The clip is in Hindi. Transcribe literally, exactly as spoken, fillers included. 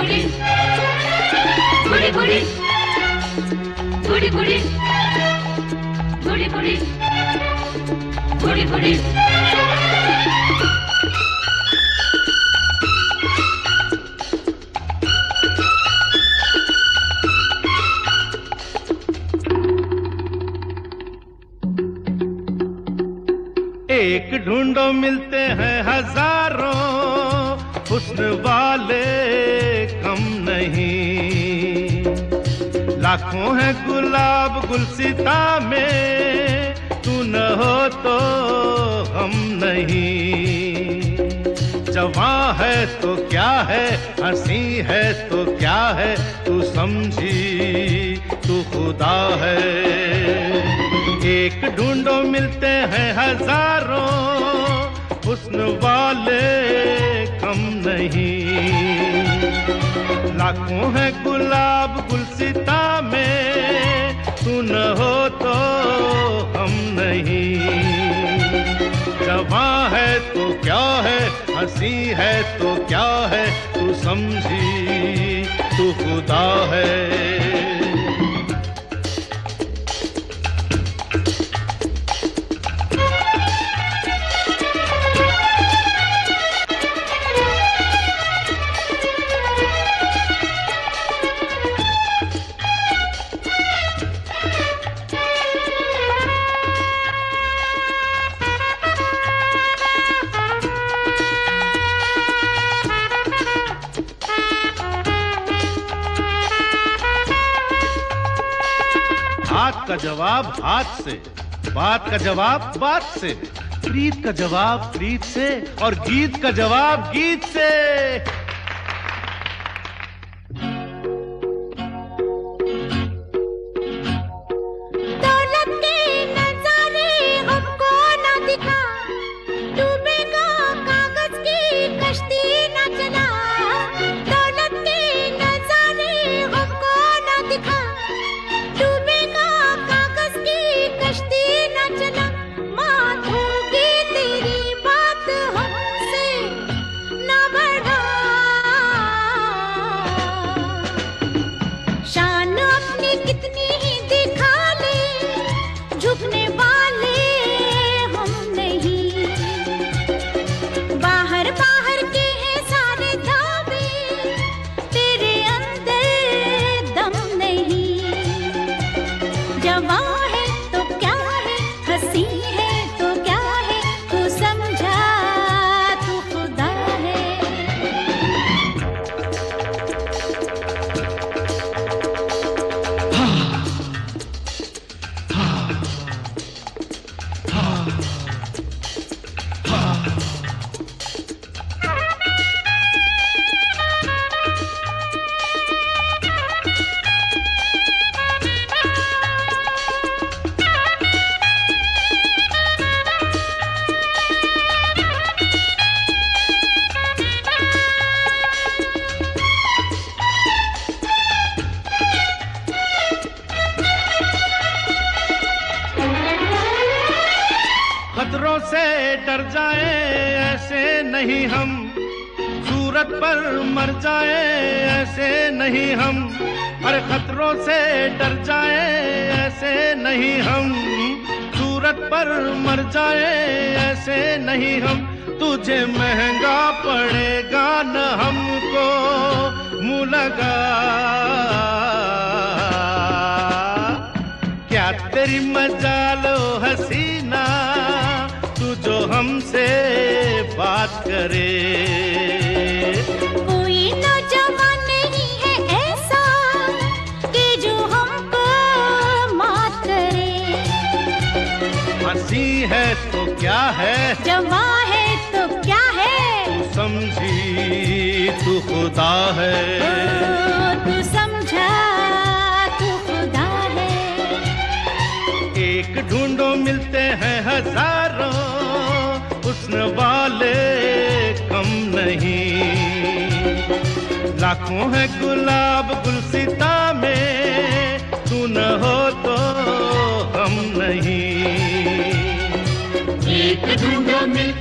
बूढ़ी बूढ़ी बूढ़ी बूढ़ी बूढ़ी बूढ़ी बूढ़ी बूढ़ी बूढ़ी एक ढूंढो मिलते हैं हजारों, हुस्न वाले कम नहीं। लाखों हैं गुलाब गुलसिता में, तू न हो तो हम नहीं। जवां है तो क्या है, हंसी है तो क्या है, तू समझी तू खुदा है। एक ढूंढो मिलते हैं हजारों, हुस्न वाले कम नहीं। लाखों हैं गुलाब गुलसिता में, तू न हो तो हम नहीं। जवां है तो क्या है, हंसी है तो क्या है, तू समझी तू खुदा है। हाथ का जवाब हाथ से, बात का जवाब बात से, प्रीत का जवाब प्रीत से, और गीत का जवाब गीत से। खतरों से डर जाए ऐसे नहीं हम, सूरत पर मर जाए ऐसे नहीं हम। अरे खतरों से डर जाए ऐसे नहीं हम, सूरत पर मर जाए ऐसे नहीं हम। तुझे महंगा पड़ेगा न हमको मुँह लगा, क्या तेरी मजालो हसीना तू जो हमसे बात करे। कोई नौजवान नहीं है ऐसा कि जो हमको मात करे। हंसी है तो क्या है, जवां है तो क्या है, तू समझी तू खुदा है। ओ, तू समझा तू खुदा है। एक ढूंढो मिलते हैं हजारों, हुस्न वाले कम नहीं। लाखों हैं गुलाब गुलसिता में, तू न हो तो हम नहीं। एक ढूंढो मिलते